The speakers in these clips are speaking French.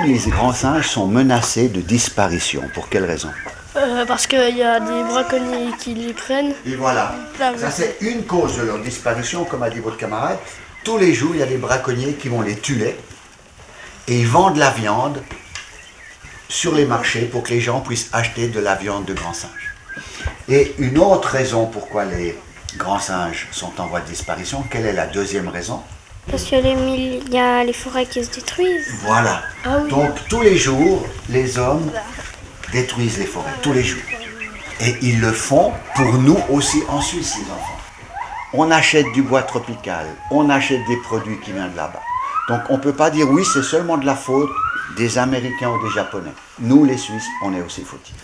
les grands singes sont menacés de disparition. Pour quelle raison? Parce qu'il y a des braconniers qui les prennent. Et voilà, ça c'est une cause de leur disparition, comme a dit votre camarade. Tous les jours, il y a des braconniers qui vont les tuer et ils vendent la viande sur les marchés pour que les gens puissent acheter de la viande de grands singes. Et une autre raison pourquoi les grands singes sont en voie de disparition, quelle est la deuxième raison? Parce qu'il y a les forêts qui se détruisent. Voilà. Ah oui. Donc tous les jours, les hommes détruisent les forêts, tous les jours. Et ils le font pour nous aussi en Suisse, les enfants. On achète du bois tropical, on achète des produits qui viennent de là-bas. Donc on ne peut pas dire oui, c'est seulement de la faute des Américains ou des Japonais. Nous, les Suisses, on est aussi fautifs.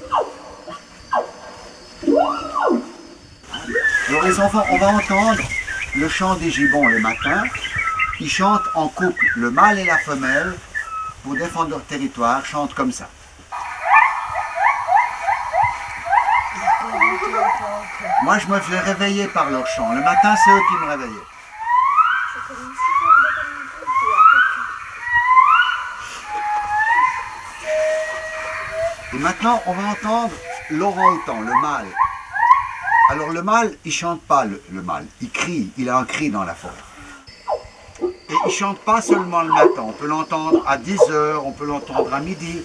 Alors les enfants, on va entendre le chant des gibbons le matin. Ils chantent en couple, le mâle et la femelle, pour défendre leur territoire, chantent comme ça. Moi, je me fais réveiller par leur chant. Le matin, c'est eux qui me réveillaient. Et maintenant, on va entendre l'orang-outan, le mâle. Alors le mâle, il chante pas le mâle, il crie, il a un cri dans la forêt. Et il chante pas seulement le matin, on peut l'entendre à 10h, on peut l'entendre à midi.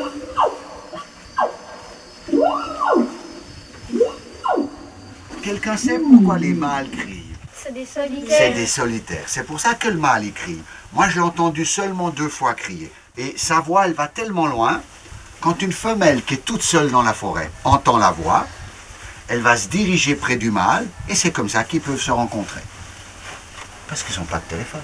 Quelqu'un sait pourquoi les mâles crient? C'est des solitaires. C'est des solitaires, c'est pour ça que le mâle il crie. Moi je l'ai entendu seulement 2 fois crier. Et sa voix elle va tellement loin, quand une femelle qui est toute seule dans la forêt entend la voix, elle va se diriger près du mâle et c'est comme ça qu'ils peuvent se rencontrer. Parce qu'ils n'ont pas de téléphone.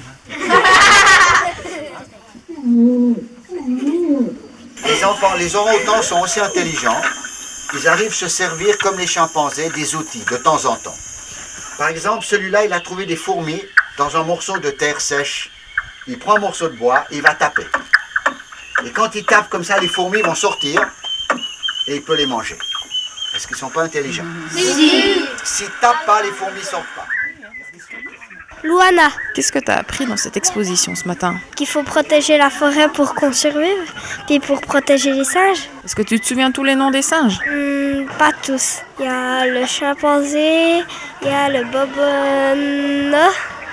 Les enfants, les orang-outans sont aussi intelligents. Ils arrivent à se servir comme les chimpanzés des outils de temps en temps. Par exemple, celui-là, il a trouvé des fourmis dans un morceau de terre sèche. Il prend un morceau de bois et il va taper. Et quand il tape comme ça, les fourmis vont sortir et il peut les manger. Est-ce qu'ils ne sont pas intelligents? Si. S'ils ne tapent pas, les fourmis ne sortent pas. Luana, Qu'est-ce que tu as appris dans cette exposition ce matin? qu'il faut protéger la forêt pour qu'on survive, puis pour protéger les singes. Est-ce que tu te souviens tous les noms des singes? Pas tous. Il y a le chimpanzé, il y a le bobona,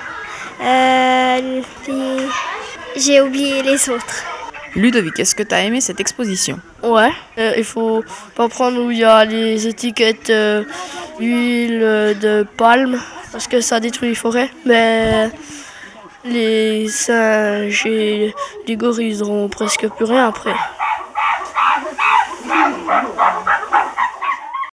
puis j'ai oublié les autres. Ludovic, est-ce que tu as aimé cette exposition? Ouais, il faut pas prendre où il y a les étiquettes huile de palme parce que ça détruit les forêts. Mais les singes et les gorilles n'auront presque plus rien après.